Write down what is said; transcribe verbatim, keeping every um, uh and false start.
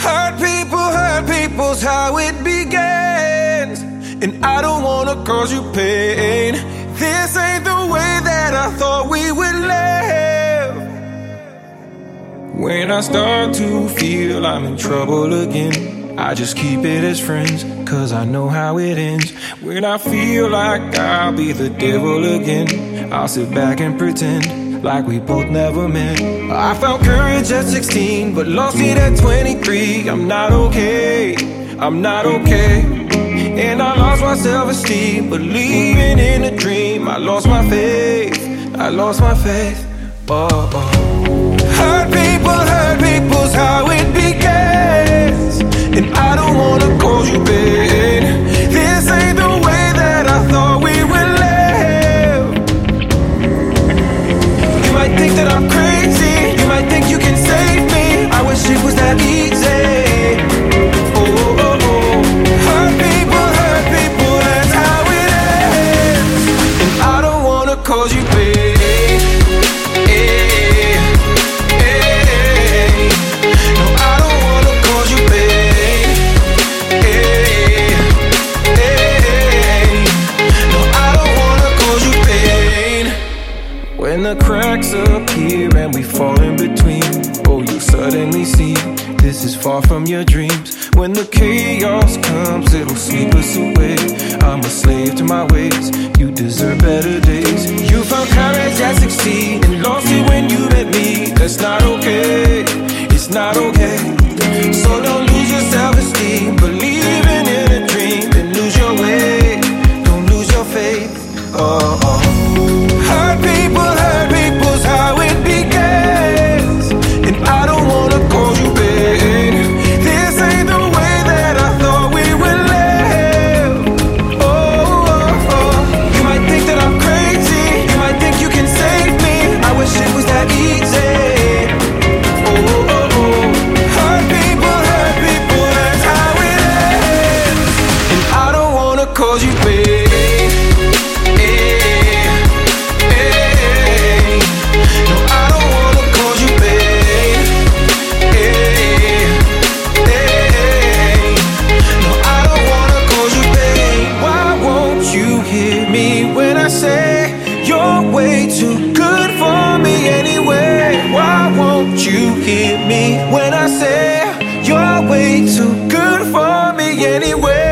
Hurt people, hurt people's how it begins, and I don't wanna cause you pain. This ain't the way that I thought we would live. When I start to feel I'm in trouble again, I just keep it as friends, cause I know how it ends. When I feel like I'll be the devil again, I'll sit back and pretend like we both never met. I found courage at sixteen, but lost it at twenty-three. I'm not okay, I'm not okay. And I lost my self-esteem, believing in a dream. I lost my faith, I lost my faith. Oh, oh. Hurt people, hurt people's how it begins, and I don't wanna cause you pain. This ain't the way that I thought we would live. You might think that I'm crazy, you might think you can save me. I wish it was that easy. Oh, oh, oh. Hurt people, hurt people, that's how it ends. And I don't wanna cause you pain. When the cracks appear and we fall in between, oh, you suddenly see this is far from your dreams. When the chaos comes, it'll sweep us away. I'm a slave to my ways, you deserve better days. You found courage at sixteen and lost it when you met me. That's not okay, it's not okay. So don't lose your self-esteem, believing in a dream. Then lose your way, don't lose your faith. Oh, oh. Hurt people, hurt people's how it begins, and I don't wanna cause you pain. This ain't the way that I thought we would live. Oh, oh, oh. You might think that I'm crazy, you might think you can save me. I wish it was that easy. Oh, oh, oh. Hurt people, hurt people, that's how it ends, and I don't wanna cause you pain. You're way too good for me anyway. Why won't you hear me when I say you're way too good for me anyway?